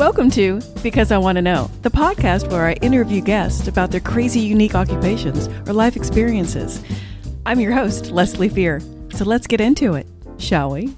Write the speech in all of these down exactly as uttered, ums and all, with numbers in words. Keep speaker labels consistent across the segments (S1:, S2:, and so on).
S1: Welcome to Because I Want to Know, the podcast where I interview guests about their crazy, unique occupations or life experiences. I'm your host, Leslie Fear. So let's get into it, shall we?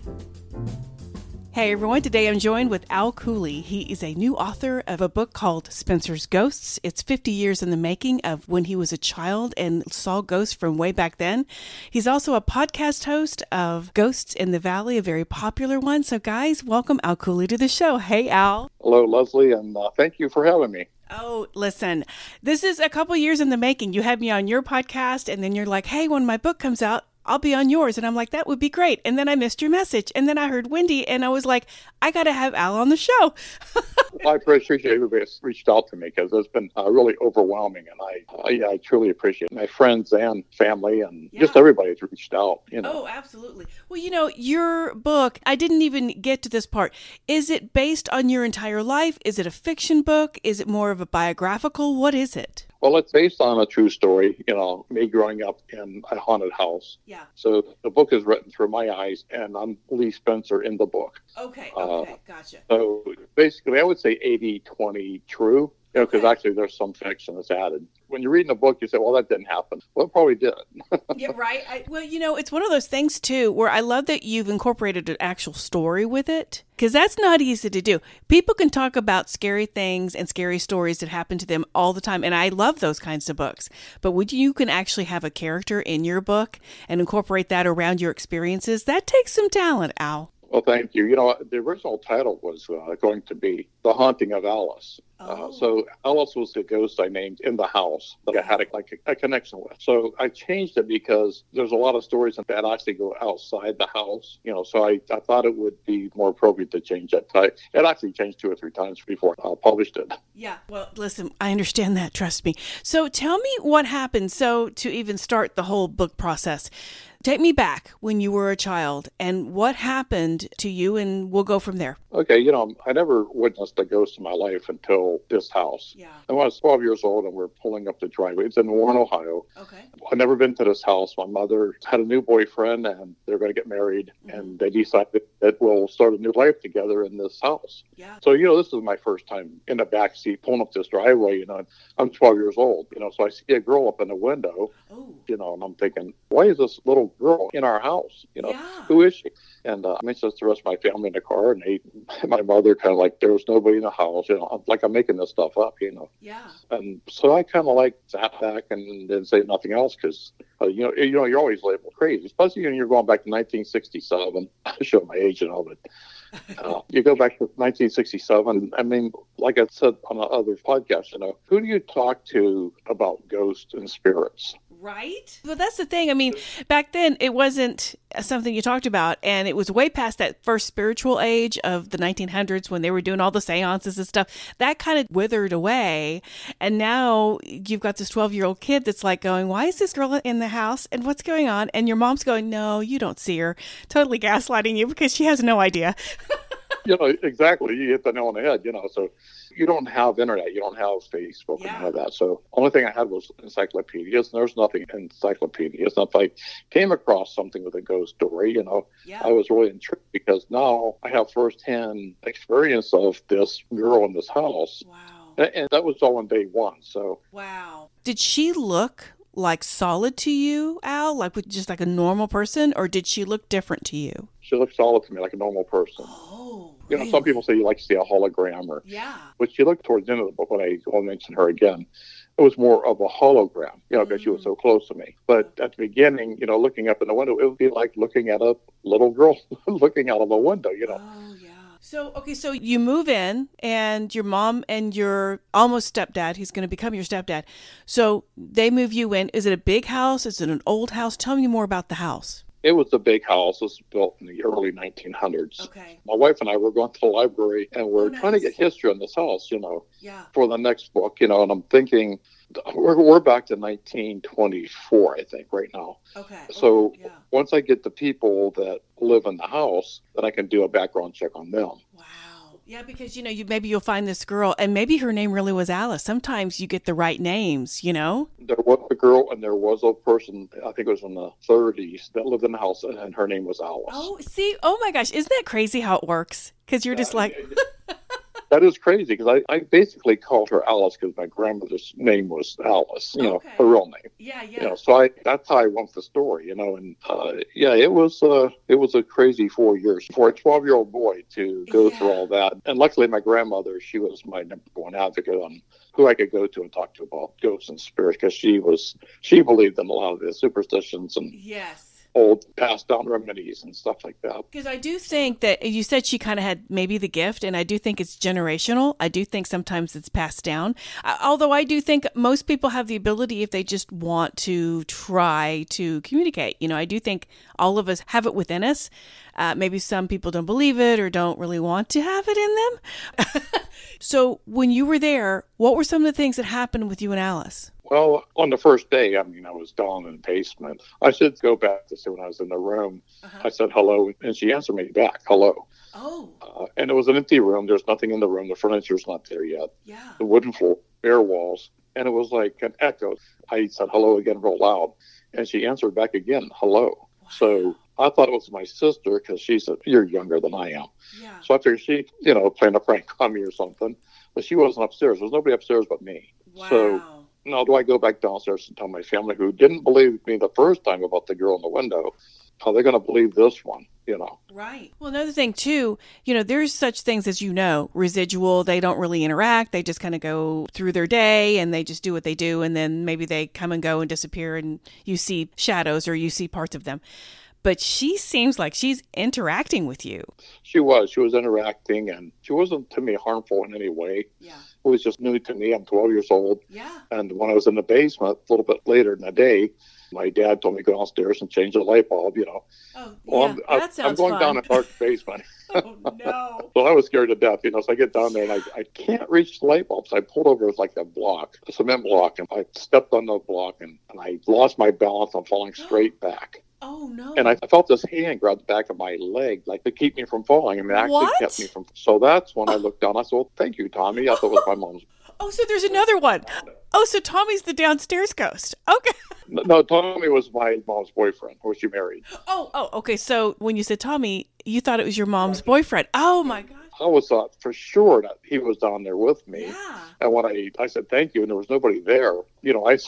S1: Hey everyone, today I'm joined with Al Cooley. He is a new author of a book called Spencer's Ghosts. It's fifty years in the making of when he was a child and saw ghosts from way back then. He's also a podcast host of Ghosts in the Valley, a very popular one. So guys, welcome Al Cooley to the show. Hey Al.
S2: Hello Leslie, and uh, thank you for having me.
S1: Oh, listen, this is a couple years in the making. You had me on your podcast and then you're like, hey, when my book comes out, I'll be on yours. And I'm like, that would be great. And then I missed your message. And then I heard Wendy and I was like, I got to have Al on the show.
S2: Well, I appreciate everybody that's reached out to me because it's been uh, really overwhelming. And I, I I truly appreciate my friends and family and yeah. just everybody that's reached out. You know.
S1: Oh, absolutely. Well, you know, your book, I didn't even get to this part. Is it based on your entire life? Is it a fiction book? Is it more of a biographical? What is it?
S2: Well, it's based on a true story, you know, me growing up in a haunted house.
S1: Yeah.
S2: So the book is written through my eyes, and I'm Lee Spencer in the book.
S1: Okay, okay, uh, gotcha.
S2: So basically, I would say eighty twenty true, you know, because okay. actually there's some fiction that's added. When you're reading a book, you say, well, that didn't happen. Well, it probably did.
S1: Yeah, right. I, well, you know, it's one of those things, too, where I love that you've incorporated an actual story with it, because that's not easy to do. People can talk about scary things and scary stories that happen to them all the time, and I love those kinds of books. But when you can actually have a character in your book and incorporate that around your experiences, that takes some talent, Al.
S2: Well, thank you. You know, the original title was uh, going to be The Haunting of Alice.
S1: Oh.
S2: Uh, so Alice was the ghost I named in the house that I had a, like a, a connection with. So I changed it because there's a lot of stories that actually go outside the house. You know, so I, I thought it would be more appropriate to change that title. It actually changed two or three times before I published it.
S1: Yeah. Well, listen, I understand that. Trust me. So tell me what happened. So to even start the whole book process, take me back when you were a child and what happened to you, and we'll go from there.
S2: Okay, you know, I never witnessed a ghost in my life until this house.
S1: Yeah.
S2: And when I was twelve years old and we're pulling up the driveway, it's in Warren, Ohio.
S1: Okay.
S2: I'd never been to this house. My mother had a new boyfriend and they're going to get married, mm-hmm. and they decided that we'll start a new life together in this house.
S1: Yeah.
S2: So, you know, this is my first time in the back seat pulling up this driveway. You know, I'm twelve years old, you know, so I see a girl up in the window,
S1: oh.
S2: you know, and I'm thinking, why is this little girl in our house? You know,
S1: yeah.
S2: who is she? And uh, I mentioned this to the rest of my family in the car, and they, my mother kind of like, there was nobody in the house, you know, I'm, like I'm making this stuff up, you know.
S1: Yeah.
S2: And so I kind of like sat back and didn't say nothing else because, uh, you know, you know, you're always labeled crazy, especially when you're going back to nineteen sixty-seven. I show my age and all, but uh, you go back to nineteen sixty-seven. I mean, like I said on the other podcast, you know, who do you talk to about ghosts and spirits?
S1: Right? Well, that's the thing. I mean, back then it wasn't something you talked about, and it was way past that first spiritual age of the nineteen hundreds when they were doing all the seances and stuff. That kind of withered away. And now you've got this twelve-year-old kid that's like going, why is this girl in the house? And what's going on? And your mom's going, no, you don't see her. Totally gaslighting you because she has no idea.
S2: You know, exactly. You hit the nail on the head, you know, so you don't have internet, you don't have Facebook,
S1: yeah.
S2: and none of that. So only thing I had was encyclopedias, and there's nothing in encyclopedias. And if I came across something with a ghost story, you know,
S1: yeah.
S2: I was really intrigued because now I have firsthand experience of this girl in this house.
S1: Wow.
S2: And, and that was all on day one. So
S1: wow. Did she look like solid to you, Al? Like with just like a normal person, or did she look different to you?
S2: She looked solid to me, like a normal person.
S1: Oh,
S2: you know,
S1: really?
S2: Some people say you like to see a hologram, or
S1: yeah.
S2: But she looked towards the end of the book when I will mention her again. It was more of a hologram, you know, because mm. she was so close to me. But at the beginning, you know, looking up in the window, it would be like looking at a little girl looking out of a window, you know.
S1: Oh, yeah. So, okay, so you move in and your mom and your almost stepdad, he's going to become your stepdad. So they move you in. Is it a big house? Is it an old house? Tell me more about the house.
S2: It was a big house. It was built in the early nineteen hundreds.
S1: Okay.
S2: My wife and I were going to the library, and we're
S1: oh, nice.
S2: trying to get history on this house, you know,
S1: yeah.
S2: for the next book, you know, and I'm thinking, we're, we're back to nineteen twenty-four, I think, right now.
S1: Okay.
S2: So
S1: okay. Yeah.
S2: once I get the people that live in the house, then I can do a background check on them.
S1: Wow. Yeah, because, you know, you maybe you'll find this girl, and maybe her name really was Alice. Sometimes you get the right names, you know?
S2: There was a girl, and there was a person, I think it was in the thirties, that lived in the house, and her name was Alice.
S1: Oh, see? Oh, my gosh. Isn't that crazy how it works? Because you're just like...
S2: That is crazy because I, I basically called her Alice because my grandmother's name was Alice, you
S1: Okay.
S2: know, her real name.
S1: Yeah, yeah.
S2: You know, so I that's how I went with the story, you know, and uh, yeah, it was uh, it was a crazy four years for a twelve year old boy to go
S1: Yeah.
S2: through all that. And luckily, my grandmother, she was my number one advocate on who I could go to and talk to about ghosts and spirits because she was she believed in a lot of the superstitions and
S1: Yes.
S2: old passed down remedies and stuff like that.
S1: Because I do think that you said she kind of had maybe the gift, and I do think it's generational. I do think sometimes it's passed down. Uh, although I do think most people have the ability if they just want to try to communicate. You know, I do think all of us have it within us. Uh, maybe some people don't believe it or don't really want to have it in them. So when you were there, what were some of the things that happened with you and Alice?
S2: Well, on the first day, I mean, I was down in the basement. I should go back to see when I was in the room.
S1: Uh-huh.
S2: I said hello, and she answered me back, hello.
S1: Oh,
S2: Uh, and it was an empty room. There's nothing in the room. The furniture's not there yet.
S1: yeah.
S2: The wooden floor, bare walls. And it was like an echo. I said hello again real loud. And she answered back again, hello. So I thought it was my sister because she said, you're younger than I am.
S1: Yeah.
S2: So I figured she, you know, playing a prank on me or something. But she wasn't upstairs. There was nobody upstairs but me.
S1: Wow.
S2: So now do I go back downstairs and tell my family who didn't believe me the first time about the girl in the window, how they're going to believe this one, you know?
S1: Right. Well, another thing too, you know, there's such things as, you know, residual. They don't really interact. They just kind of go through their day and they just do what they do. And then maybe they come and go and disappear and you see shadows or you see parts of them. But she seems like she's interacting with you.
S2: She was. She was interacting, and she wasn't to me harmful in any way.
S1: Yeah.
S2: It was just new to me. I'm twelve years old.
S1: Yeah.
S2: And when I was in the basement, a little bit later in the day, my dad told me to go downstairs and change the light bulb, you know.
S1: Oh,
S2: Well,
S1: yeah.
S2: I'm,
S1: that sounds
S2: I'm going
S1: fun.
S2: down a dark basement.
S1: Oh, no.
S2: So I was scared to death, you know. So I get down there and I, I can't reach the light bulb. So I pulled over with like a block, a cement block, and I stepped on the block and, and I lost my balance. I'm falling straight back.
S1: Oh, no.
S2: And I felt this hand grab the back of my leg, like to keep me from falling. I mean, it actually
S1: What?
S2: kept me from. So that's when I looked down. I said, well, thank you, Tommy. I thought it was my mom's.
S1: Oh, so there's another one. Oh, so Tommy's the downstairs ghost. Okay.
S2: No, Tommy was my mom's boyfriend, who she married.
S1: Oh, oh, okay. So when you said Tommy, you thought it was your mom's boyfriend. Oh, my gosh.
S2: I was thought for sure that he was down there with me.
S1: Yeah.
S2: And when I, I said thank you, and there was nobody there, you know, I,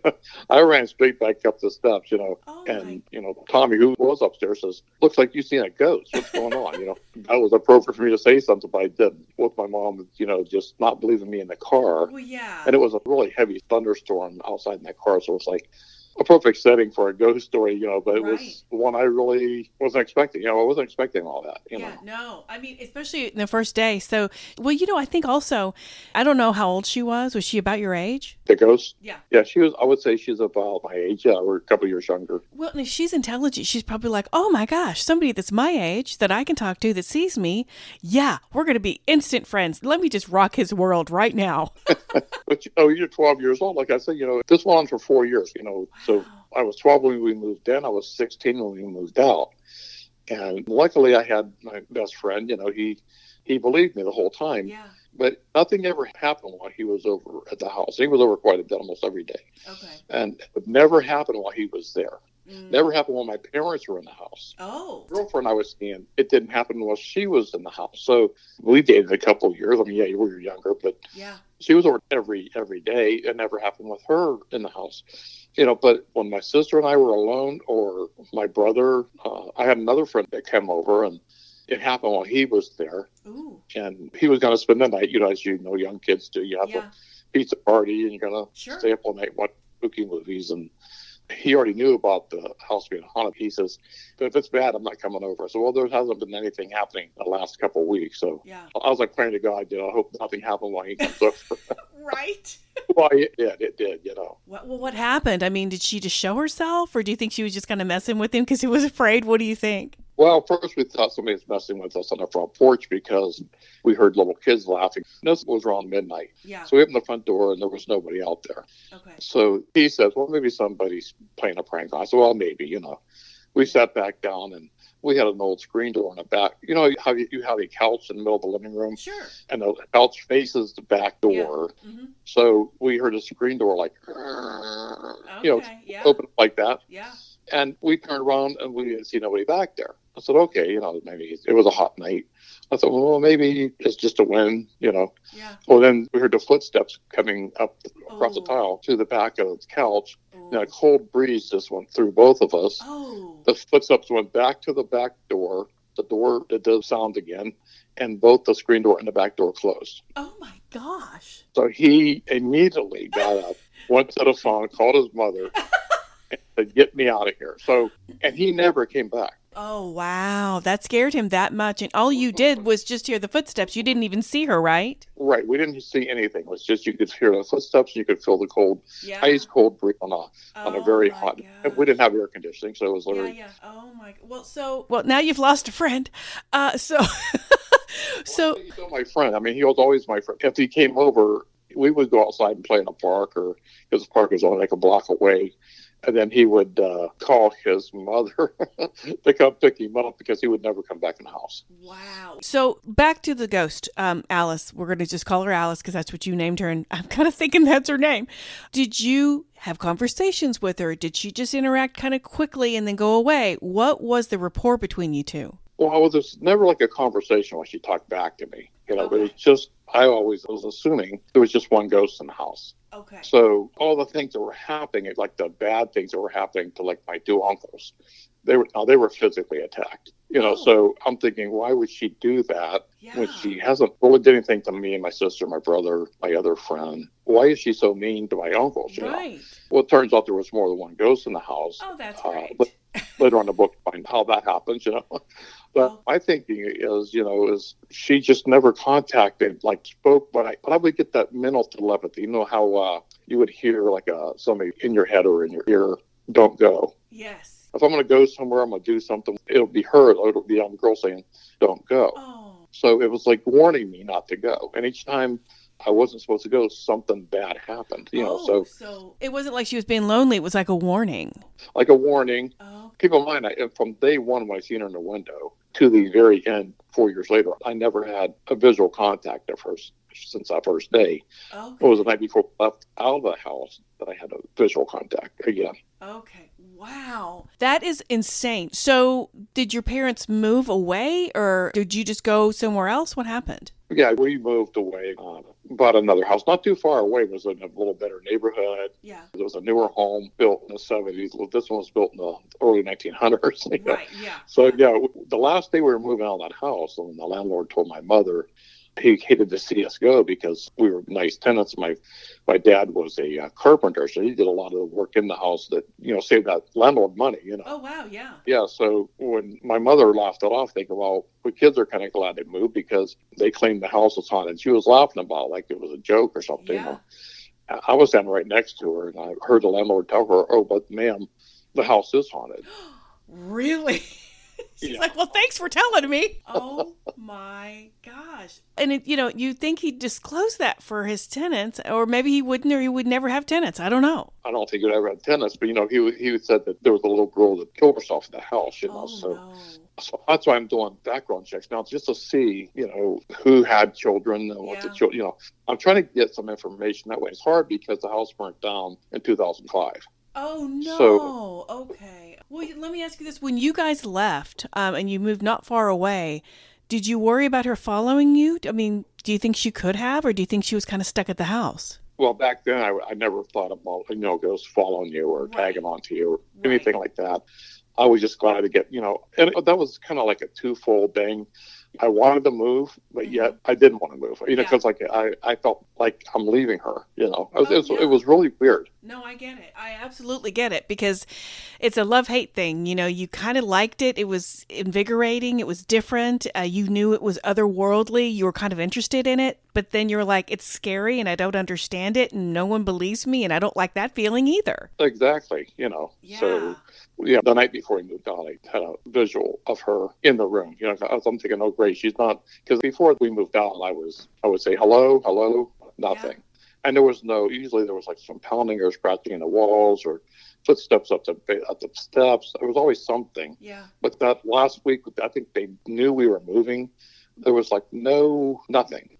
S2: I ran straight back up the steps, you know,
S1: Oh,
S2: and,
S1: my-
S2: you know, Tommy, who was upstairs, says, looks like you've seen a ghost. What's going on? You know, that was appropriate for me to say something, but I didn't. With my mom, you know, just not believing me in the car.
S1: Well, yeah.
S2: And it was a really heavy thunderstorm outside in that car, so it's like a perfect setting for a ghost story, you know, but it
S1: Right.
S2: was one I really wasn't expecting. You know, I wasn't expecting all that, you
S1: Yeah,
S2: know.
S1: no. I mean, especially in the first day. So, well, you know, I think also, I don't know how old she was. Was she about your age?
S2: The ghost?
S1: Yeah.
S2: Yeah, she was, I would say she's about my age. Yeah, we're a couple years younger.
S1: Well, and if she's intelligent, she's probably like, oh my gosh, somebody that's my age that I can talk to that sees me. Yeah, we're going to be instant friends. Let me just rock his world right now.
S2: But, you know, you're twelve years old. Like I said, you know, this went on for four years, you know. So I was twelve when we moved in. I was sixteen when we moved out. And luckily I had my best friend, you know, he, he believed me the whole time.
S1: Yeah.
S2: But nothing ever happened while he was over at the house. He was over quite a bit, almost every day.
S1: Okay.
S2: And it never happened while he was there.
S1: Mm.
S2: Never happened when my parents were in the house.
S1: Oh.
S2: The girlfriend I was seeing, it didn't happen while she was in the house. So we dated a couple of years. I mean, yeah, we were younger, but
S1: Yeah.
S2: she was over every every day. It never happened with her in the house. You know, but when my sister and I were alone, or my brother, uh, I had another friend that came over, and it happened while he was there.
S1: Ooh.
S2: And he was going to spend the night, you know, as you know, young kids do. You have
S1: Yeah.
S2: a pizza party, and you're going to
S1: Sure.
S2: stay up all night, watch spooky movies. And he already knew about the house being haunted. He says, but if it's bad, I'm not coming over. So, well, there hasn't been anything happening the last couple of weeks. So
S1: Yeah.
S2: I was like praying to God, you know, I hope nothing happened while he comes over.
S1: Right.
S2: Well, it did, it did, you know.
S1: What, well, what happened? I mean, did she just show herself, or do you think she was just kind of messing with him because he was afraid? What do you think?
S2: Well, first we thought somebody was messing with us on the front porch because we heard little kids laughing. This was around midnight.
S1: Yeah.
S2: So we opened the front door and there was nobody out there.
S1: Okay.
S2: So he says, well, maybe somebody's playing a prank on us. I said, well, maybe, you know. We sat back down and we had an old screen door in the back. You know how you, you have a couch in the middle of the living room?
S1: Sure.
S2: And the couch faces the back door.
S1: Mm-hmm.
S2: So we heard a screen door like,
S1: Okay.
S2: you know,
S1: Yeah.
S2: open like that.
S1: Yeah.
S2: And we turned around and we didn't see nobody back there. I said, okay, you know, maybe it was a hot night. I thought, well, maybe it's just a wind, you know.
S1: Yeah.
S2: Well, then we heard the footsteps coming up across the
S1: Oh.
S2: tile to the back of the couch.
S1: Oh.
S2: And a cold breeze just went through both of us.
S1: Oh.
S2: The footsteps went back to the back door. The door, it does sound again. And both the screen door and the back door closed.
S1: Oh my gosh.
S2: So he immediately got up, went to the phone, called his mother, and said, get me out of here. So, and he never came back.
S1: Oh, wow. That scared him that much. And all you did was just hear the footsteps. You didn't even see her, right?
S2: Right. We didn't see anything. It was just you could hear the footsteps and you could feel the cold,
S1: Yeah.
S2: ice cold breeze on a, on a
S1: Oh,
S2: very
S1: my
S2: hot.
S1: gosh.
S2: And we didn't have air conditioning, so it was
S1: Yeah,
S2: literally.
S1: yeah. Oh my. Well, so well now you've lost a friend. Uh, so, so
S2: He's still my friend. I mean, he was always my friend. If he came over, we would go outside and play in a park, or because the park was only like a block away. And then he would uh, call his mother to come pick him up because he would never come back in the house.
S1: wow. So back to the ghost, um, Alice. We're going to just call her Alice because that's what you named her, and I'm kind of thinking that's her name. Did you have conversations with her? Did she just interact kind of quickly and then go away? What was the rapport between you two?
S2: Well, it was never like a conversation when she talked back to me. You know, but
S1: Okay.
S2: it was just, I always was assuming there was just one ghost in the house.
S1: Okay.
S2: So all the things that were happening, like the bad things that were happening to like my two uncles, they were now they were physically attacked. You know,
S1: Oh.
S2: so I'm thinking, why would she do that
S1: Yeah.
S2: when she hasn't really did anything to me and my sister, my brother, my other friend? Why is she so mean to my uncles? You know?
S1: Right.
S2: Well, it turns out there was more than one ghost in the house.
S1: Oh, that's
S2: Uh,
S1: great.
S2: but later on in the book, find how that happens. You know. But
S1: Oh.
S2: my thinking is, you know, is she just never contacted, like spoke, but I, but I would get that mental telepathy. You know how uh, you would hear like uh, somebody in your head or in your ear, don't go.
S1: Yes.
S2: If I'm going to go somewhere, I'm going to do something, it'll be her, or it'll be a girl saying, don't go.
S1: Oh.
S2: So it was like warning me not to go. And each time I wasn't supposed to go, something bad happened, you know,
S1: Oh,
S2: so
S1: so it wasn't like she was being lonely. It was like a warning.
S2: like a warning.
S1: Oh.
S2: Keep in mind, I, from day one when I seen her in the window to the very end, four years later, I never had a visual contact of her s- since that first day.
S1: Okay.
S2: It was the night before I left out of the house that I had a visual contact again.
S1: Okay. Wow. That is insane. So, did your parents move away or did you just go somewhere else? What happened?
S2: Yeah, we moved away, uh, bought another house, not too far away. It was in a little better neighborhood.
S1: Yeah.
S2: It was a newer home built in the seventies. This one was built in the early nineteen hundreds. You know?
S1: Right. Yeah.
S2: So, yeah, the last day we were moving out of that house, and the landlord told my mother he hated to see us go because we were nice tenants. My my dad was a uh, carpenter, so he did a lot of the work in the house that, you know, saved that landlord money, you know.
S1: Oh, wow. Yeah.
S2: Yeah, so when my mother laughed it off, thinking, well, the kids are kind of glad they moved because they claimed the house was haunted. She was laughing about it like it was a joke or something,
S1: Yeah.
S2: you know. I was standing right next to her, and I heard the landlord tell her, oh, but ma'am, the house is haunted.
S1: Really? She's
S2: Yeah.
S1: like, well, thanks for telling me. Oh my gosh. And, it, you know, you think he'd disclose that for his tenants, or maybe he wouldn't, or he would never have tenants. I don't know.
S2: I don't think he'd ever had tenants, but, you know, he he said that there was a little girl that killed herself in the house, you know,
S1: Oh,
S2: so.
S1: no.
S2: So that's why I'm doing background checks now, just to see, you know, who had children and what the
S1: Yeah.
S2: children, you know, I'm trying to get some information that way. It's hard because the house burnt down in two thousand five.
S1: Oh, no.
S2: So-
S1: Okay. Well, let me ask you this. When you guys left um, and you moved not far away, did you worry about her following you? I mean, do you think she could have, or do you think she was kind of stuck at the house?
S2: Well, back then, I, I never thought about, you know, ghosts following you or
S1: Right.
S2: tagging onto you or
S1: Right.
S2: anything like that. I was just glad to get, you know, and that was kind of like a twofold thing. I wanted to move, but
S1: Mhm.
S2: yet I didn't want to move, you know,
S1: Yeah.
S2: because like I, I felt like I'm leaving her, you know. It was,
S1: Oh,
S2: it was,
S1: yeah.
S2: it was really weird.
S1: No, I get it. I absolutely get it because it's a love-hate thing. You know, you kind of liked it. It was invigorating. It was different. Uh, you knew it was otherworldly. You were kind of interested in it. But then you're like, it's scary and I don't understand it and no one believes me and I don't like that feeling either.
S2: Exactly, you know.
S1: Yeah.
S2: So, yeah, the night before we moved on, I had a visual of her in the room. You know, I was, I'm thinking, oh, great, she's not, because before we moved out, I was, I would say, hello, hello, nothing. And there was no, usually there was like some pounding or scratching in the walls or footsteps up the, up the steps. There was always something.
S1: Yeah.
S2: But that last week, I think they knew we were moving. There was like no, nothing.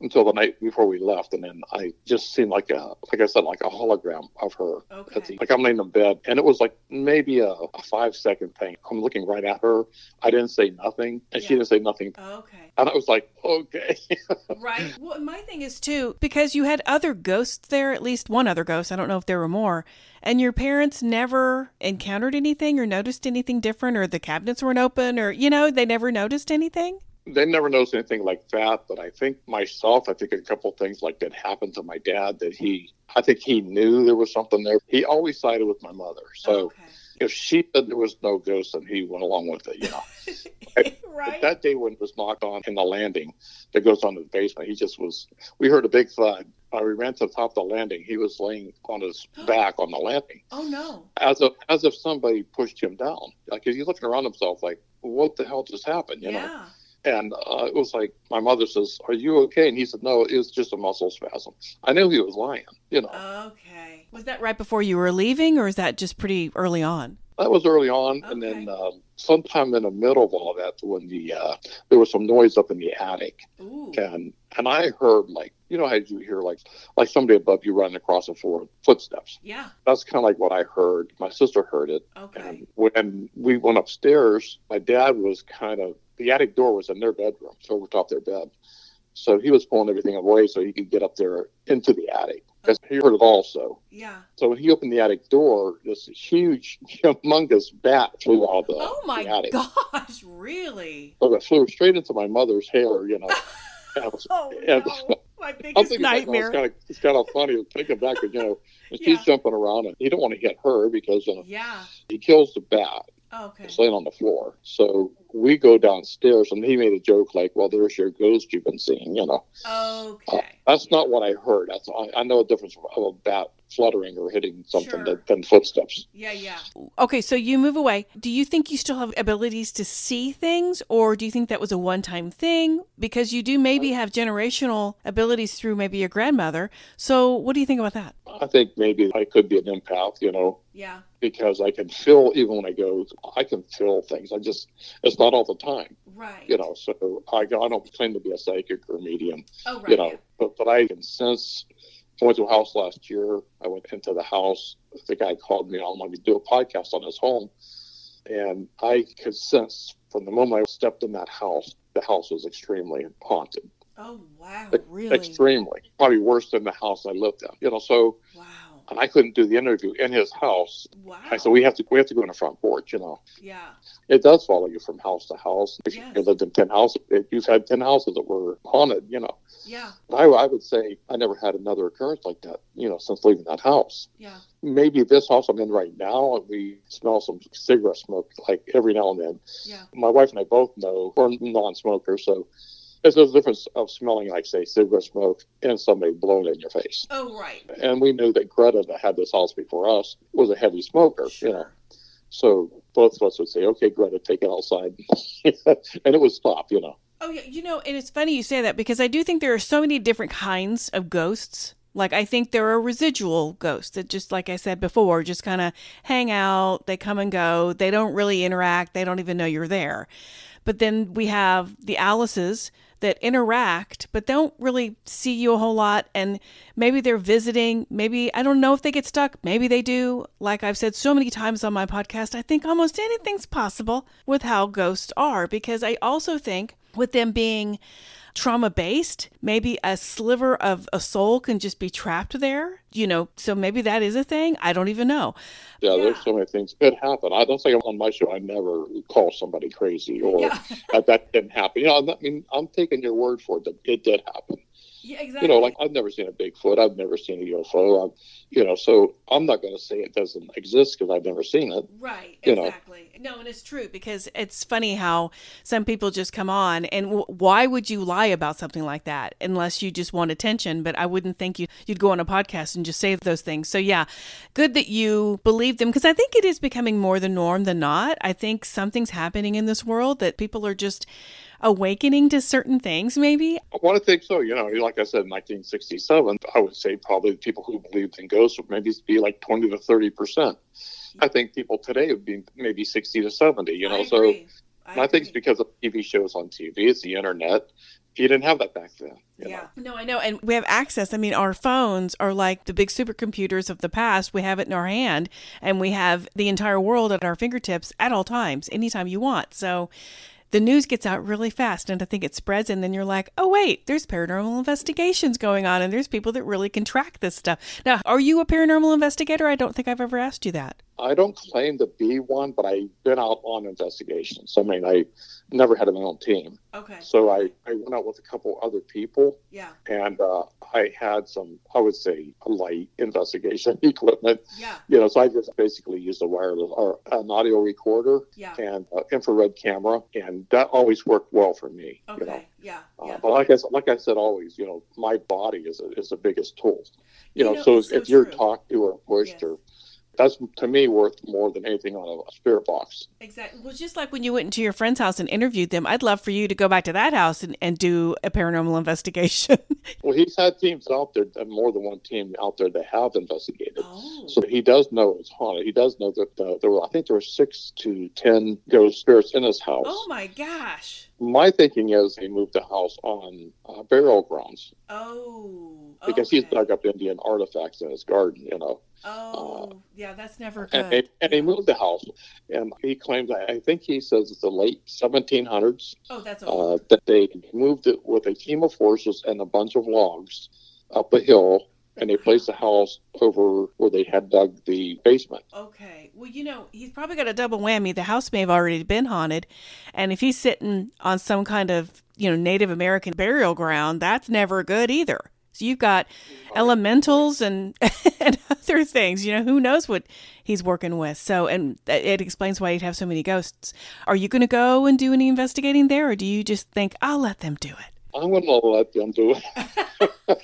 S2: until the night before we left. And then I just seen like a, like I said, like a hologram of her.
S1: Okay.
S2: The, like I'm laying in bed, and it was like maybe a, a five second thing. I'm looking right at her. I didn't say nothing, and
S1: Yeah.
S2: she didn't say nothing.
S1: Okay.
S2: And I was like, okay.
S1: Right. Well, my thing is too, because you had other ghosts there, at least one other ghost. I don't know if there were more. And your parents never encountered anything or noticed anything different, or the cabinets weren't open, or, you know, they never noticed anything?
S2: They never noticed anything like that, but I think myself, I think a couple of things like that happened to my dad that he, I think he knew there was something there. He always sided with my mother. So
S1: Okay.
S2: if she said there was no ghost, then he went along with it, you know. I-
S1: Right.
S2: That day when it was knocked on in the landing that goes on to the basement, he just was, we heard a big thud. Uh, we ran to the top of the landing. He was laying on his back on the landing.
S1: Oh, no.
S2: As if, as if somebody pushed him down. Like, he's looking around himself like, what the hell just happened, you know?
S1: Yeah.
S2: And uh, it was like, my mother says, are you okay? And he said, no, it was just a muscle spasm. I knew he was lying, you know.
S1: Okay. Was that right before you were leaving, or is that just pretty early on?
S2: That was early on.
S1: Okay.
S2: And then um, sometime in the middle of all that, when the uh, there was some noise up in the attic.
S1: Ooh.
S2: And and I heard, like, you know how you hear, like, like somebody above you running across the floor, footsteps.
S1: Yeah.
S2: That's kind of like what I heard. My sister heard it.
S1: Okay.
S2: And when we went upstairs, my dad was kind of, the attic door was in their bedroom, so over top their bed. So he was pulling everything away so he could get up there into the attic. Because he heard it also.
S1: Yeah.
S2: So when he opened the attic door, this huge, humongous bat flew out of the,
S1: Oh, my
S2: the attic.
S1: gosh. Really?
S2: So it flew straight into my mother's hair, you know. And I was-
S1: Oh,
S2: and-
S1: no. My
S2: I'm
S1: biggest
S2: thinking, like, well,
S1: nightmare.
S2: it's kind of it's kind of funny thinking back, you know, and she's
S1: Yeah.
S2: jumping around, and you don't want to hit her because uh,
S1: Yeah.
S2: he kills the bat.
S1: Okay.
S2: It's laying on the floor. So we go downstairs, and he made a joke like, well, there's your ghost you've been seeing, you know.
S1: Okay.
S2: Uh, that's not what I heard. That's I, I know a difference of a bat fluttering or hitting something
S1: Sure.
S2: than, than footsteps.
S1: Yeah, yeah. Okay, so you move away. Do you think you still have abilities to see things, or do you think that was a one-time thing? Because you do maybe have generational abilities through maybe your grandmother. So what do you think about that?
S2: I think maybe I could be an empath, you know,
S1: Yeah.
S2: because I can feel, even when I go, I can feel things. I just, it's not all the time,
S1: Right.
S2: you know, so I, I don't claim to be a psychic or medium,
S1: Oh, right.
S2: you know,
S1: yeah.
S2: but, but I can sense. I went to a house last year. I went into the house. The guy called me on, wanted me to do a podcast on his home. And I could sense from the moment I stepped in that house, the house was extremely haunted.
S1: Oh, wow.
S2: Ex-
S1: Really?
S2: Extremely. Probably worse than the house I lived in. You know, so,
S1: Wow.
S2: and I couldn't do the interview in his house.
S1: Wow.
S2: I said, we have to, we have to go on the front porch, you know.
S1: Yeah.
S2: It does follow you from house to house. If
S1: Yes.
S2: you lived in ten houses, if you've had ten houses that were haunted, you know.
S1: Yeah.
S2: I, I would say I never had another occurrence like that, you know, since leaving that house.
S1: Yeah.
S2: Maybe this house I'm in right now, we smell some cigarette smoke like every now and then.
S1: Yeah.
S2: My wife and I both know we're non-smokers, so there's a difference of smelling like, say, cigarette smoke and somebody blowing it in your face.
S1: Oh, right.
S2: And we knew that Greta, that had this house before us, was a heavy smoker,
S1: Sure.
S2: you know. So both of us would say, okay, Greta, take it outside. And it would stop, you know.
S1: Oh, yeah. You know, and it's funny you say that, because I do think there are so many different kinds of ghosts. Like, I think there are residual ghosts that, just like I said before, just kind of hang out. They come and go. They don't really interact. They don't even know you're there. But then we have the Alices that interact, but don't really see you a whole lot. And maybe they're visiting. Maybe, I don't know if they get stuck. Maybe they do. Like I've said so many times on my podcast, I think almost anything's possible with how ghosts are, because I also think with them being trauma-based, maybe a sliver of a soul can just be trapped there, you know, so maybe that is a thing. I don't even know.
S2: Yeah,
S1: Yeah.
S2: there's so many things that happen. I don't think on my show I never call somebody crazy or
S1: Yeah.
S2: that, that didn't happen. You know, I mean, I'm taking your word for it that it did happen.
S1: Yeah, exactly.
S2: You know, like I've never seen a Bigfoot. I've never seen a U F O. I'm, you know, so I'm not going to say it doesn't exist because I've never seen it.
S1: Right,
S2: you know.
S1: exactly. No, and it's true, because it's funny how some people just come on, and w- why would you lie about something like that unless you just want attention? But I wouldn't think you, you'd go on a podcast and just say those things. So yeah, good that you believe them, because I think it is becoming more the norm than not. I think something's happening in this world that people are just awakening to certain things, maybe.
S2: I want to think so. You know, like I said, in nineteen sixty-seven, I would say probably the people who believed in ghosts would maybe be like twenty to thirty percent. I think people today would be maybe sixty to seventy, you know.
S1: I
S2: so
S1: agree. I
S2: and I think it's
S1: agree.
S2: because of T V shows on T V, it's the internet, you didn't have that back then. You
S1: Yeah.
S2: know?
S1: No, I know. And we have access. I mean, our phones are like the big supercomputers of the past. We have it in our hand and we have the entire world at our fingertips at all times, anytime you want. So the news gets out really fast and I think it spreads. And then you're like, oh, wait, there's paranormal investigations going on and there's people that really can track this stuff. Now, are you a paranormal investigator? I don't think I've ever asked you that.
S2: I don't claim to be one, but I've been out on investigations. I mean, I never had my own team.
S1: Okay.
S2: So I, I went out with a couple other people.
S1: Yeah.
S2: And uh, I had some, I would say, light investigation equipment.
S1: Yeah.
S2: You know, so I just basically used a wireless or an audio recorder
S1: Yeah.
S2: and uh, infrared camera. And that always worked well for me.
S1: Okay.
S2: You know?
S1: Yeah.
S2: Uh,
S1: Yeah.
S2: but like I, like I said, always, you know, my body is, a, is the biggest tool. You,
S1: You
S2: know,
S1: know,
S2: so
S1: it's
S2: if
S1: so
S2: you're
S1: true.
S2: talked to or pushed
S1: Yes.
S2: or that's to me worth more than anything on a spirit box.
S1: Exactly. Well, just like when you went into your friend's house and interviewed them, I'd love for you to go back to that house and, and do a paranormal investigation.
S2: Well, he's had teams out there, and more than one team out there that have investigated.
S1: Oh.
S2: So he does know it's haunted. He does know that uh, there were, I think there were six to ten ghost spirits in his house.
S1: Oh, my gosh.
S2: My thinking is he moved the house on uh, burial grounds
S1: Oh.
S2: because
S1: okay.
S2: he's dug up Indian artifacts in his garden, you know.
S1: Oh, yeah, that's never good.
S2: And, and, and he
S1: Yeah.
S2: moved the house, and he claims, I think he says it's the late seventeen hundreds,
S1: Oh, that's
S2: uh,
S1: old.
S2: that they moved it with a team of horses and a bunch of logs up a hill, and they placed the house over where they had dug the basement.
S1: Okay. Well, you know, he's probably got a double whammy. The house may have already been haunted. And if he's sitting on some kind of, you know, Native American burial ground, that's never good either. So you've got elementals and, and other things, you know, who knows what he's working with. So, and it explains why you'd have so many ghosts. Are you going to go and do any investigating there? Or do you just think, I'll let them do it?
S2: I'm going to let them do it.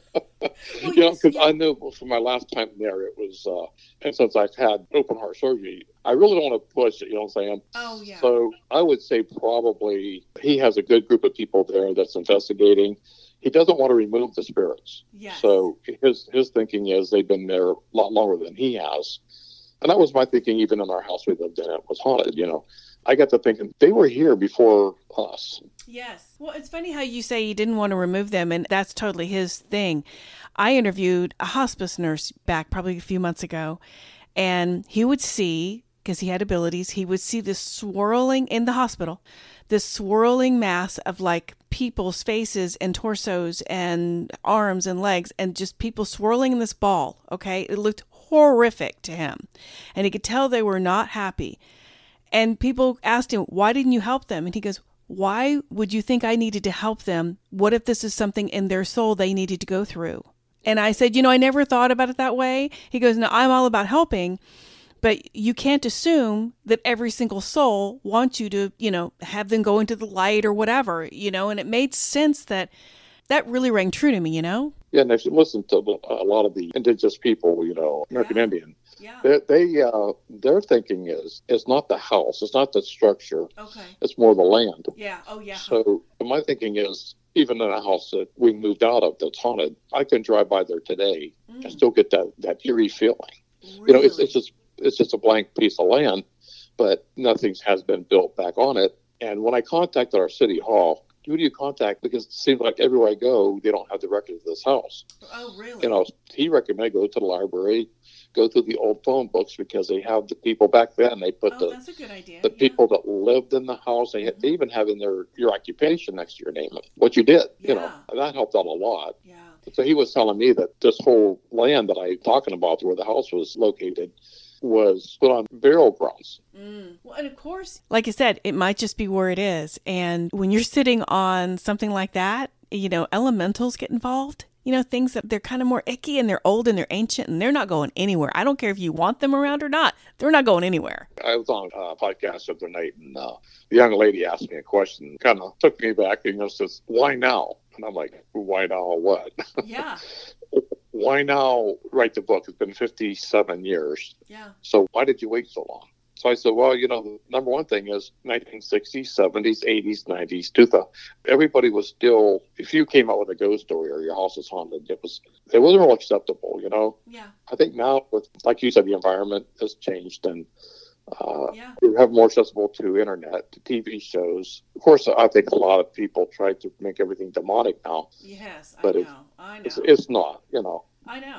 S1: Well,
S2: you know,
S1: yes,
S2: because
S1: yeah.
S2: I knew from my last time there, it was, uh, and since I've had open heart surgery, I really don't want to push it, you know what I'm saying?
S1: Oh, yeah.
S2: So I would say probably he has a good group of people there that's investigating. He doesn't want to remove the spirits.
S1: Yes.
S2: So his his thinking is they've been there a lot longer than he has. And that was my thinking even in our house we lived in. It was haunted, you know. I got to thinking they were here before us.
S1: Yes. Well, it's funny how you say you didn't want to remove them, and that's totally his thing. I interviewed a hospice nurse back probably a few months ago, and he would see, because he had abilities, he would see this swirling in the hospital, this swirling mass of like people's faces and torsos and arms and legs, and just people swirling in this ball, okay? It looked horrific to him, and he could tell they were not happy. And people asked him, why didn't you help them? And he goes, why would you think I needed to help them? What if this is something in their soul they needed to go through? And I said, you know, I never thought about it that way. He goes, no, I'm all about helping, but you can't assume that every single soul wants you to, you know, have them go into the light or whatever, you know, and it made sense that that really rang true to me, you know?
S2: Yeah, and if you listen to a lot of the indigenous people, you know, American
S1: Yeah.
S2: Indian,
S1: Yeah.
S2: they, they uh, their thinking is it's not the house, it's not the structure,
S1: Okay.
S2: it's more the land.
S1: Yeah. Oh, yeah.
S2: So my thinking is, even in a house that we moved out of that's haunted, I can drive by there today
S1: Mm.
S2: and still get that, that eerie feeling.
S1: Really?
S2: You know, it's, it's just it's just a blank piece of land, but nothing has been built back on it. And when I contacted our city hall, who do you contact? Because it seems like everywhere I go, they don't have the records of this house.
S1: Oh, really?
S2: You know, he recommended go to the library, go through the old phone books because they have the people back then. They put
S1: oh,
S2: the
S1: that's a good idea.
S2: the
S1: yeah.
S2: people that lived in the house. They, had, they even have in their your occupation next to your name, what you did. You know,
S1: Yeah.
S2: that helped out a lot.
S1: Yeah.
S2: So he was telling me that this whole land that I'm talking about, where the house was located, was put on burial grounds.
S1: Mm. Well, and of course, like I said, it might just be where it is. And when you're sitting on something like that, you know, elementals get involved. You know, things that they're kind of more icky and they're old and they're ancient and they're not going anywhere. I don't care if you want them around or not. They're not going anywhere.
S2: I was on a podcast the other night, and uh, the young lady asked me a question, kind of took me back, and you know, says, "Why now?" And I'm like, "Why now? What?
S1: Yeah.
S2: Why now? Write the book? It's been fifty-seven years.
S1: Yeah.
S2: So why did you wait so long?" So I said, well, you know, the number one thing is nineteen sixties, seventies, eighties, nineties, two thousand. Everybody was still, if you came out with a ghost story or your house is haunted, it was, it wasn't real acceptable, you know?
S1: Yeah.
S2: I think now, with, like you said, the environment has changed and Uh,
S1: Yeah.
S2: we have more accessible to internet, to T V shows. Of course, I think a lot of people try to make everything demonic now,
S1: Yes, I
S2: but
S1: know.
S2: it's,
S1: I know.
S2: it's, it's not, you know.
S1: I know.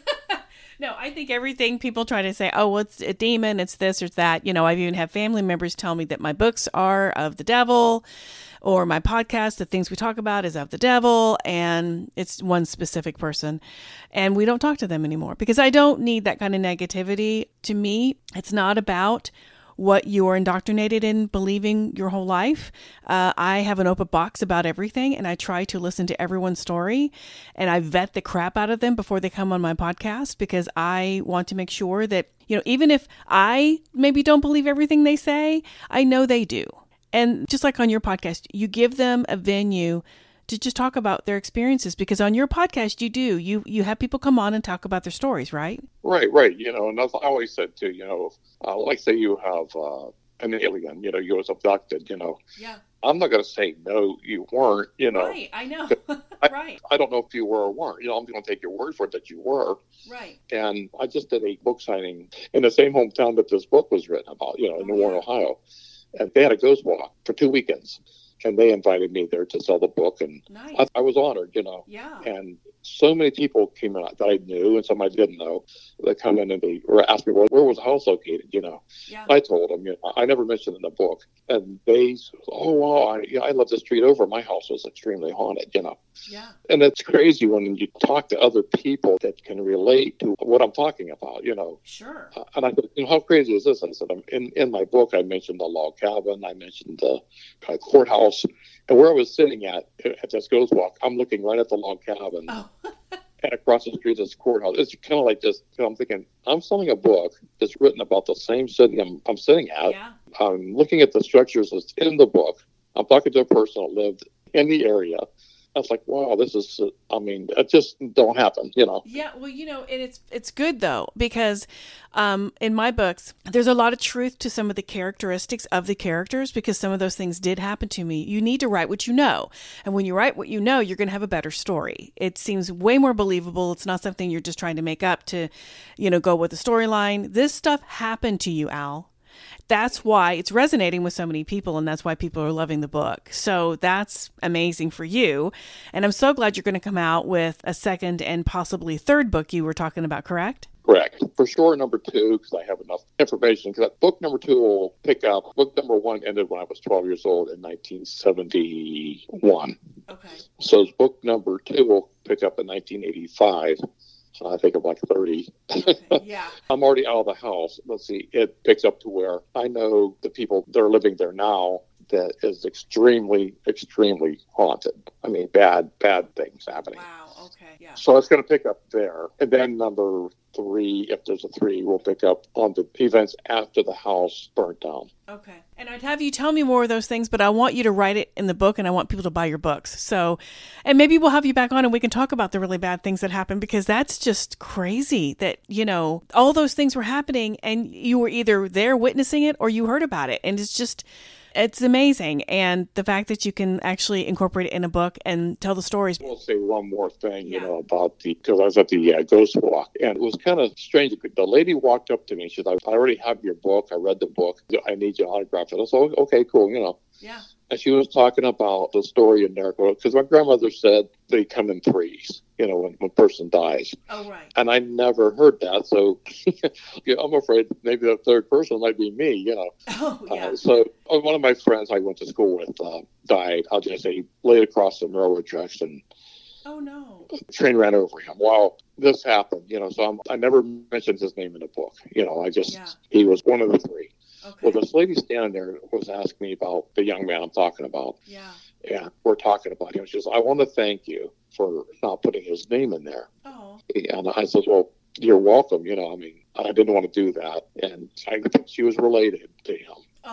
S1: No, I think everything people try to say, oh, well, it's a demon, it's this or that. You know, I've even had family members tell me that my books are of the devil, or my podcast, the things we talk about, is of the devil, and it's one specific person. And we don't talk to them anymore because I don't need that kind of negativity. To me, it's not about what you're indoctrinated in believing your whole life. Uh, I have an open box about everything, and I try to listen to everyone's story, and I vet the crap out of them before they come on my podcast because I want to make sure that, you know, even if I maybe don't believe everything they say, I know they do. And just like on your podcast, you give them a venue to just talk about their experiences, because on your podcast, you do, you, you have people come on and talk about their stories, right?
S2: Right, right. You know, and that's, I always said too, you know, uh, like say you have uh, an alien, you know, you was abducted, you know.
S1: Yeah.
S2: I'm not going to say, no, you weren't, you know.
S1: Right, I know.
S2: I,
S1: Right.
S2: I don't know if you were or weren't. You know, I'm going to take your word for it that you were.
S1: Right.
S2: And I just did a book signing in the same hometown that this book was written about, you know, in
S1: Oh,
S2: Warren,
S1: yeah.
S2: Ohio. And they had a ghost walk for two weekends. And they invited me there to sell the book. And
S1: Nice.
S2: I, I was honored, you know.
S1: Yeah.
S2: And so many people came in that I knew and some I didn't know. They come in and they were asking me, well, where was the house located, you know.
S1: Yeah.
S2: I told them, you know, I never mentioned in the book. And they said, oh, wow, I, yeah, I live the street over. My house was extremely haunted, you know.
S1: Yeah.
S2: And it's crazy when you talk to other people that can relate to what I'm talking about, you know.
S1: Sure.
S2: Uh, and I said, you know, how crazy is this? I said, I'm, in, in my book, I mentioned the log cabin. I mentioned the uh, courthouse. And where I was sitting at, at this ghost walk, I'm looking right at the log cabin.
S1: Oh.
S2: And across the street is courthouse. It's kind of like this. You know, I'm thinking, I'm selling a book that's written about the same city I'm, I'm sitting at.
S1: Yeah.
S2: I'm looking at the structures that's in the book. I'm talking to a person that lived in the area. I was like, wow, this is, uh, I mean, it just don't happen, you know.
S1: Yeah, well, you know, and it's it's good though, because um, in my books, there's a lot of truth to some of the characteristics of the characters, because some of those things did happen to me. You need to write what you know. And when you write what you know, you're going to have a better story. It seems way more believable. It's not something you're just trying to make up to, you know, go with the storyline. This stuff happened to you, Al. That's why it's resonating with so many people, and that's why people are loving the book. So that's amazing for you. And I'm so glad you're going to come out with a second and possibly third book you were talking about, correct?
S2: Correct. For sure, number two, because I have enough information. Because book number two will pick up. Book number one ended when I was twelve years old in nineteen seventy-one.
S1: Okay.
S2: So book number two will pick up in nineteen eighty-five. So I think I'm like thirty.
S1: Okay. Yeah.
S2: I'm already out of the house. Let's see. It picks up to where I know the people that are living there now that is extremely, extremely haunted. I mean, bad, bad things happening.
S1: Wow. Okay. Yeah.
S2: So it's going to pick up there. And then number three, if there's a three, will pick up on the events after the house burnt down.
S1: Okay. And I'd have you tell me more of those things, but I want you to write it in the book, and I want people to buy your books. So, and maybe we'll have you back on and we can talk about the really bad things that happened, because that's just crazy that, you know, all those things were happening and you were either there witnessing it or you heard about it. And it's just, it's amazing. And the fact that you can actually incorporate it in a book and tell the stories.
S2: We'll say one more thing, you
S1: Yeah.
S2: know, about the, because I was at the uh, ghost walk, and it was kind of strange. The lady walked up to me. She said, I already have your book. I read the book. I need your autograph. And I said, oh, okay, cool, you know.
S1: Yeah.
S2: And she was talking about the story in there, because my grandmother said they come in threes, you know, when, when a person dies.
S1: Oh, right.
S2: And I never heard that. So yeah, I'm afraid maybe the third person might be me, you know.
S1: Oh, yeah.
S2: Uh, so uh, one of my friends I went to school with uh, died. I'll just say laid across the railroad tracks, and
S1: Oh, no.
S2: the train ran over him. Well, this happened, you know, so I'm, I never mentioned his name in the book. You know, I just,
S1: Yeah.
S2: he was one of the three.
S1: Okay.
S2: Well, this lady standing there was asking me about the young man I'm talking about.
S1: Yeah.
S2: And we're talking about him. She says, I want to thank you for not putting his name in there.
S1: Oh.
S2: And I said, well, you're welcome. You know, I mean, I didn't want to do that. And I think she was related to him.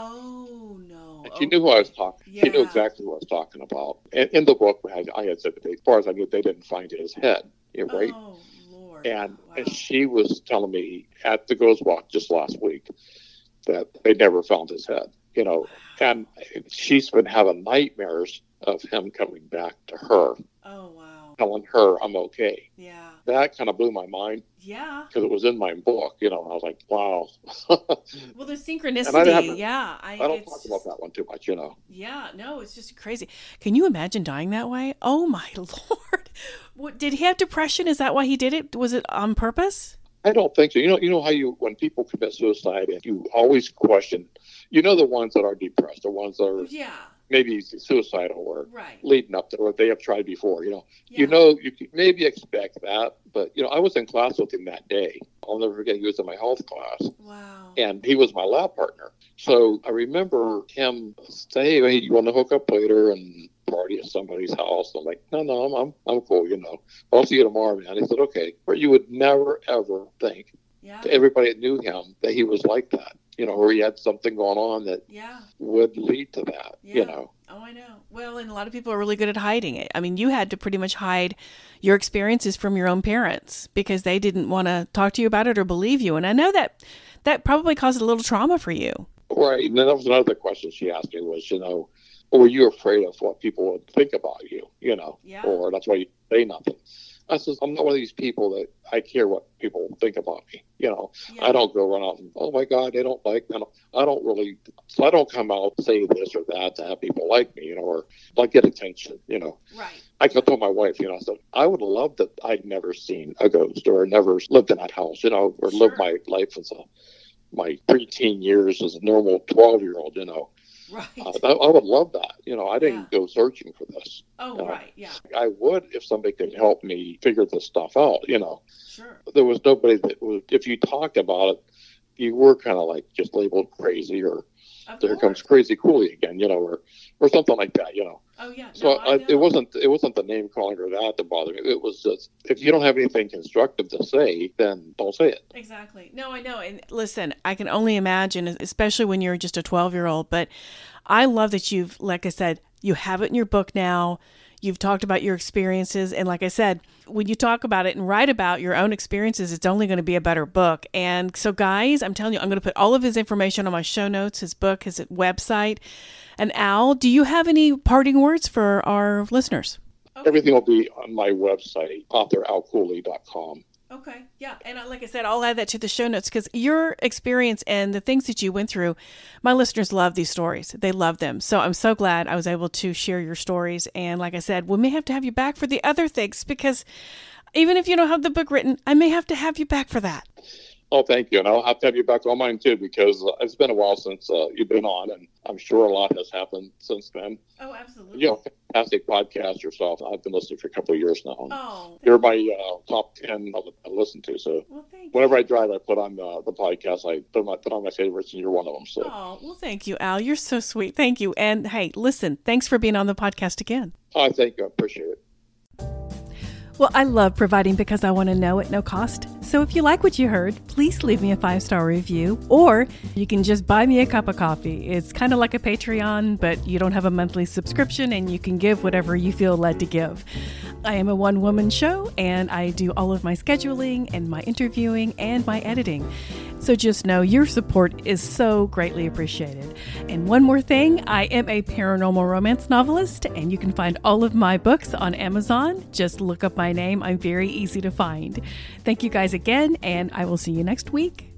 S1: Oh, no.
S2: And she knew who I was talking.
S1: Yeah.
S2: She knew exactly who I was talking about. And in the book, I had, I had said that they, as far as I knew, they didn't find his head. You know, right?
S1: Oh, Lord.
S2: And,
S1: Wow.
S2: and she was telling me at the Ghost Walk just last week that they never found his head. You know, and she's been having nightmares of him coming back to her.
S1: Oh, wow.
S2: telling her I'm okay.
S1: Yeah.
S2: That kind of blew my mind.
S1: Yeah.
S2: Because it was in my book, you know, and I was like, wow.
S1: Well, the synchronicity, I yeah.
S2: I, I don't talk about that one too much, you know.
S1: Yeah, no, it's just crazy. Can you imagine dying that way? Oh, my Lord. What, did he have depression? Is that why he did it? Was it on purpose?
S2: I don't think so. You know, you know how you, when people commit suicide, you always question, you know, the ones that are depressed, the ones that are
S1: yeah.
S2: maybe suicidal or
S1: right.
S2: leading up to what they have tried before, you know.
S1: Yeah.
S2: You know, you could maybe expect that, but, you know, I was in class with him that day. I'll never forget, he was in my health class.
S1: Wow.
S2: And he was my lab partner. So I remember him saying, hey, you want to hook up later and party at somebody's house? I'm like, no, no, I'm, I'm, I'm cool, you know. I'll see you tomorrow, man. He said, okay. But you would never, ever think
S1: yeah.
S2: to everybody that knew him that he was like that, you know, or he had something going on that
S1: yeah.
S2: would lead to that,
S1: yeah.
S2: you know.
S1: Oh, I know. Well, and a lot of people are really good at hiding it. I mean, you had to pretty much hide your experiences from your own parents because they didn't want to talk to you about it or believe you. And I know that that probably caused a little trauma for you.
S2: Right. And then that was another question she asked me was, you know, were you afraid of what people would think about you, you know,
S1: yeah.
S2: or that's why you say nothing. I said, I'm not one of these people that I care what people think about me. You know, yeah. I don't go run out and, oh my God, they don't like me. I don't really, so I don't come out and say this or that to have people like me, you know, or like get attention, you know.
S1: Right.
S2: I can tell my wife, you know, I said, I would love that I'd never seen a ghost or never lived in that house, you know, or sure. lived my life as a, my preteen years as a normal twelve year old, you know.
S1: Right.
S2: Uh, I, I would love that. You know, I didn't yeah. go searching for this.
S1: Oh,
S2: uh,
S1: right. Yeah.
S2: I would if somebody could help me figure this stuff out, you know.
S1: Sure.
S2: There was nobody that would, if you talked about it, you were kind of like just labeled crazy or
S1: of
S2: there
S1: course.
S2: comes Crazy Cooley again, you know, or, or something like that, you know.
S1: Oh, yeah.
S2: So
S1: no, I
S2: I, it wasn't it wasn't the name calling or that that bothered me. It was just, if you don't have anything constructive to say, then don't say it.
S1: Exactly. No, I know. And listen, I can only imagine, especially when you're just a twelve-year-old, but I love that you've, like I said, you have it in your book now. You've talked about your experiences. And like I said, when you talk about it and write about your own experiences, it's only going to be a better book. And so guys, I'm telling you, I'm going to put all of his information on my show notes, his book, his website. And Al, do you have any parting words for our listeners?
S2: Okay. Everything will be on my website, author al cooley dot com.
S1: Okay. Yeah. And like I said, I'll add that to the show notes because your experience and the things that you went through, my listeners love these stories. They love them. So I'm so glad I was able to share your stories. And like I said, we may have to have you back for the other things because even if you don't have the book written, I may have to have you back for that.
S2: Oh, thank you. And I'll have to have you back on mine too, because uh, it's been a while since uh, you've been on, and I'm sure a lot has happened since then.
S1: Oh, absolutely.
S2: You know, fantastic podcast yourself. I've been listening for a couple of years now.
S1: Oh,
S2: you're my uh, top ten I listen to. So
S1: well, thank
S2: whenever
S1: you.
S2: I drive, I put on uh, the podcast. I put, my, put on my favorites, and you're one of them. So.
S1: Oh, well, thank you, Al. You're so sweet. Thank you. And hey, listen, thanks for being on the podcast again.
S2: Oh, thank you. I appreciate it.
S1: Well, I love providing because I want to know at no cost. So if you like what you heard, please leave me a five-star review, or you can just buy me a cup of coffee. It's kind of like a Patreon, but you don't have a monthly subscription and you can give whatever you feel led to give. I am a one-woman show and I do all of my scheduling and my interviewing and my editing. So just know your support is so greatly appreciated. And one more thing, I am a paranormal romance novelist and you can find all of my books on Amazon. Just look up my name. I'm very easy to find. Thank you guys again, and I will see you next week.